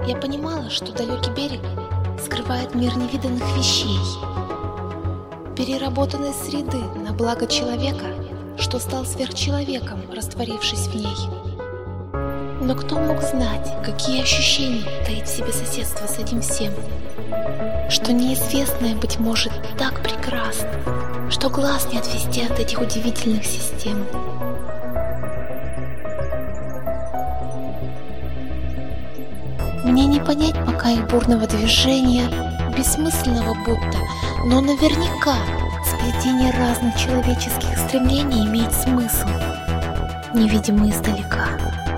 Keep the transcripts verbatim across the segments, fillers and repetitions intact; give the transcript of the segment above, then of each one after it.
Я понимала, что далекий берег скрывает мир невиданных вещей, переработанной среды на благо человека, что стал сверхчеловеком, растворившись в ней. Но кто мог знать, какие ощущения таит в себе соседство с этим всем? Что неизвестное, быть может, так прекрасно, что глаз не отвести от этих удивительных систем. Мне не понять пока их бурного движения, бессмысленного будто, но наверняка сплетение разных человеческих стремлений имеет смысл, невидимый издалека.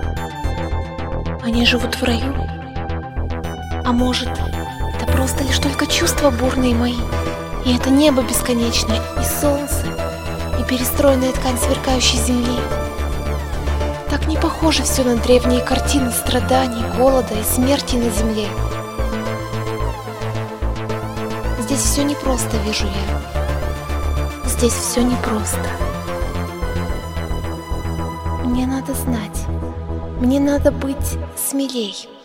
Они живут в раю? А может, это просто лишь только чувства бурные мои, и это небо бесконечное, и солнце, и перестроенная ткань сверкающей земли? Так не похоже все на древние картины страданий, голода и смерти на земле. Здесь все непросто, вижу я. Здесь все непросто. Мне надо знать. Мне надо быть смелей.